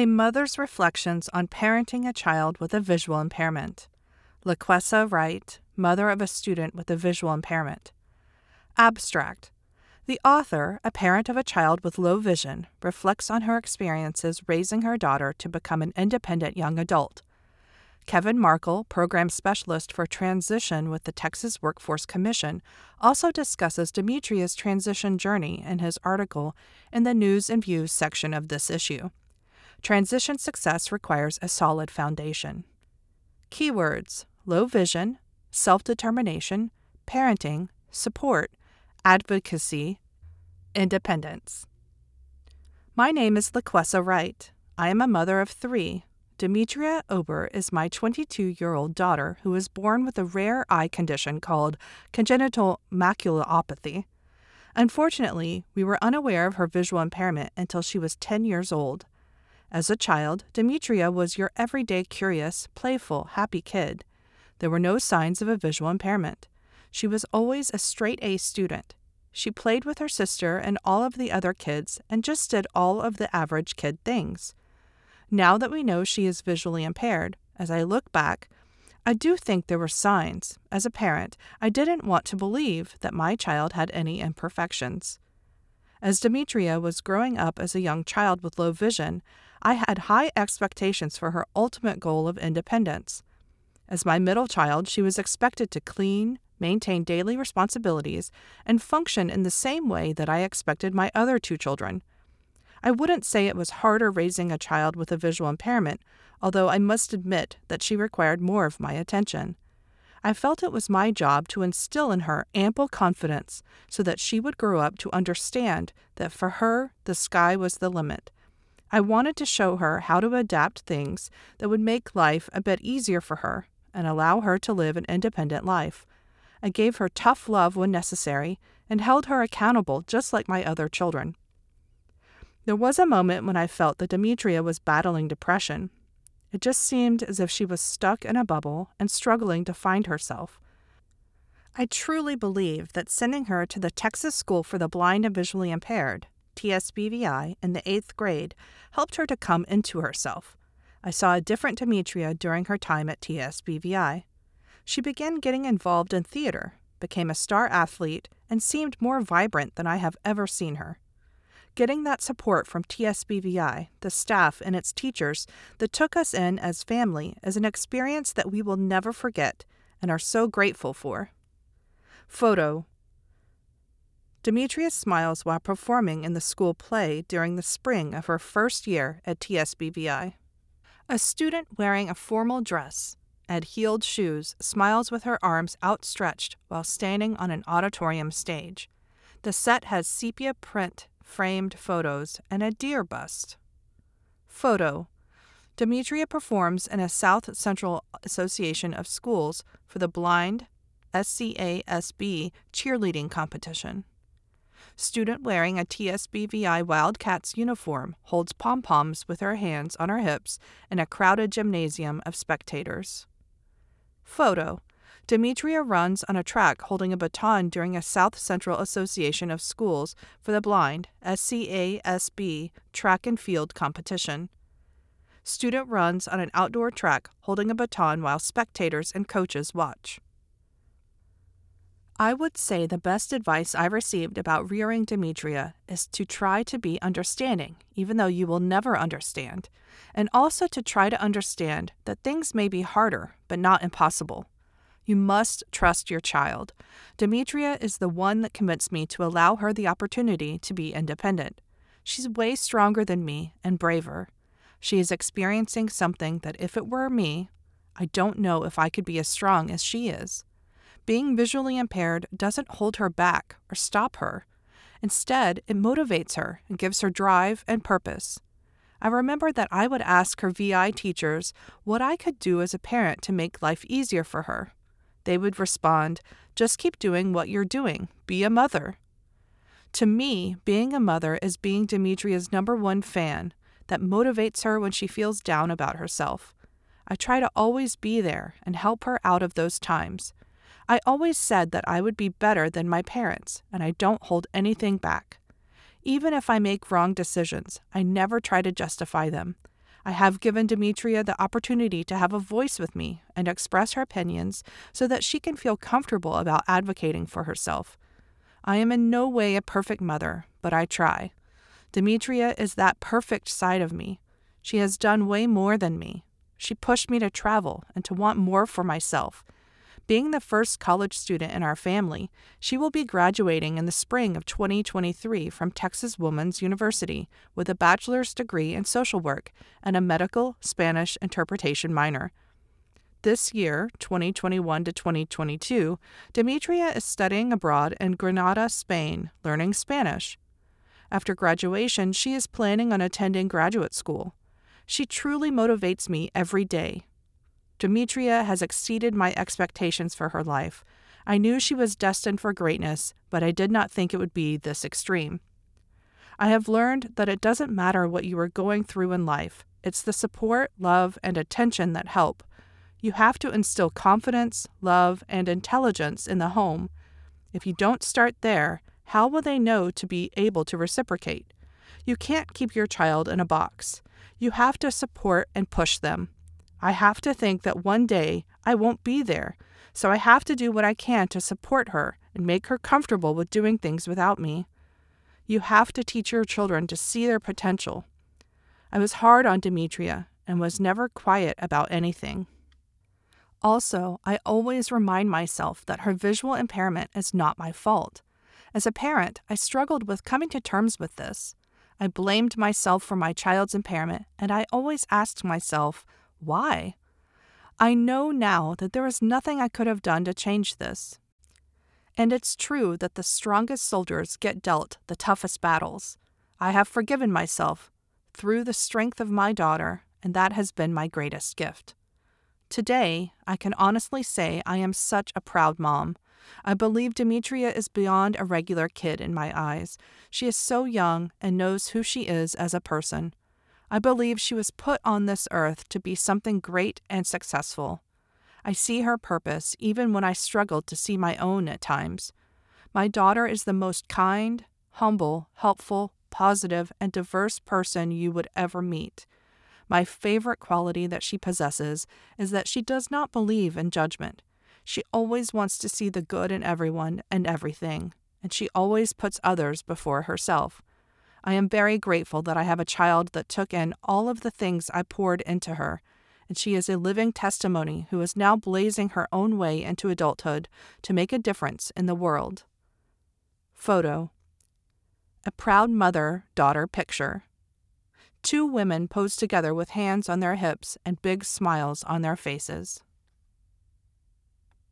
A Mother's Reflections on Parenting a Child with a Visual Impairment. LaQuessa Wright, mother of a student with a visual impairment. Abstract. The author, a parent of a child with low vision, reflects on her experiences raising her daughter to become an independent young adult. Kevin Markle, program specialist for transition with the Texas Workforce Commission, also discusses Demetria's transition journey in his article in the News and Views section of this issue. Transition success requires a solid foundation. Keywords: low vision, self-determination, parenting, support, advocacy, independence. My name is LaQuessa Wright. I am a mother of 3. Demetria Ober is my 22-year-old daughter who was born with a rare eye condition called congenital maculopathy. Unfortunately, we were unaware of her visual impairment until she was 10 years old. As a child, Demetria was your everyday curious, playful, happy kid. There were no signs of a visual impairment. She was always a straight-A student. She played with her sister and all of the other kids and just did all of the average kid things. Now that we know she is visually impaired, as I look back, I do think there were signs. As a parent, I didn't want to believe that my child had any imperfections. As Demetria was growing up as a young child with low vision, I had high expectations for her ultimate goal of independence. As my middle child, she was expected to clean, maintain daily responsibilities, and function in the same way that I expected my other 2 children. I wouldn't say it was harder raising a child with a visual impairment, although I must admit that she required more of my attention. I felt it was my job to instill in her ample confidence so that she would grow up to understand that for her, the sky was the limit. I wanted to show her how to adapt things that would make life a bit easier for her and allow her to live an independent life. I gave her tough love when necessary and held her accountable just like my other children. There was a moment when I felt that Demetria was battling depression. It just seemed as if she was stuck in a bubble and struggling to find herself. I truly believe that sending her to the Texas School for the Blind and Visually Impaired, TSBVI, in the 8th grade helped her to come into herself. I saw a different Demetria during her time at TSBVI. She began getting involved in theater, became a star athlete, and seemed more vibrant than I have ever seen her. Getting that support from TSBVI, the staff, and its teachers that took us in as family is an experience that we will never forget and are so grateful for. Photo. Demetria smiles while performing in the school play during the spring of her first year at TSBVI. A student wearing a formal dress and heeled shoes smiles with her arms outstretched while standing on an auditorium stage. The set has sepia print framed photos and a deer bust. Photo. Demetria performs in a South Central Association of Schools for the Blind SCASB cheerleading competition. Student wearing a TSBVI Wildcats uniform holds pom-poms with her hands on her hips in a crowded gymnasium of spectators. Photo. Demetria runs on a track holding a baton during a South Central Association of Schools for the Blind SCASB track and field competition. Student runs on an outdoor track holding a baton while spectators and coaches watch. I would say the best advice I received about rearing Demetria is to try to be understanding, even though you will never understand, and also to try to understand that things may be harder, but not impossible. You must trust your child. Demetria is the one that commits me to allow her the opportunity to be independent. She's way stronger than me and braver. She is experiencing something that if it were me, I don't know if I could be as strong as she is. Being visually impaired doesn't hold her back or stop her. Instead, it motivates her and gives her drive and purpose. I remember that I would ask her VI teachers what I could do as a parent to make life easier for her. They would respond, "Just keep doing what you're doing. Be a mother." To me, being a mother is being Demetria's #1 fan that motivates her when she feels down about herself. I try to always be there and help her out of those times. I always said that I would be better than my parents, and I don't hold anything back. Even if I make wrong decisions, I never try to justify them. I have given Demetria the opportunity to have a voice with me and express her opinions so that she can feel comfortable about advocating for herself. I am in no way a perfect mother, but I try. Demetria is that perfect side of me. She has done way more than me. She pushed me to travel and to want more for myself. Being the first college student in our family, she will be graduating in the spring of 2023 from Texas Woman's University with a bachelor's degree in social work and a medical Spanish interpretation minor. This year, 2021 to 2022, Demetria is studying abroad in Granada, Spain, learning Spanish. After graduation, she is planning on attending graduate school. She truly motivates me every day. Demetria has exceeded my expectations for her life. I knew she was destined for greatness, but I did not think it would be this extreme. I have learned that it doesn't matter what you are going through in life. It's the support, love, and attention that help. You have to instill confidence, love, and intelligence in the home. If you don't start there, how will they know to be able to reciprocate? You can't keep your child in a box. You have to support and push them. I have to think that one day I won't be there, so I have to do what I can to support her and make her comfortable with doing things without me. You have to teach your children to see their potential. I was hard on Demetria and was never quiet about anything. Also, I always remind myself that her visual impairment is not my fault. As a parent, I struggled with coming to terms with this. I blamed myself for my child's impairment, and I always asked myself, why? I know now that there was nothing I could have done to change this. And it's true that the strongest soldiers get dealt the toughest battles. I have forgiven myself through the strength of my daughter, and that has been my greatest gift. Today, I can honestly say I am such a proud mom. I believe Demetria is beyond a regular kid in my eyes. She is so young and knows who she is as a person. I believe she was put on this earth to be something great and successful. I see her purpose even when I struggled to see my own at times. My daughter is the most kind, humble, helpful, positive, and diverse person you would ever meet. My favorite quality that she possesses is that she does not believe in judgment. She always wants to see the good in everyone and everything, and she always puts others before herself. I am very grateful that I have a child that took in all of the things I poured into her, and she is a living testimony who is now blazing her own way into adulthood to make a difference in the world. Photo. A proud mother-daughter picture. 2 women posed together with hands on their hips and big smiles on their faces.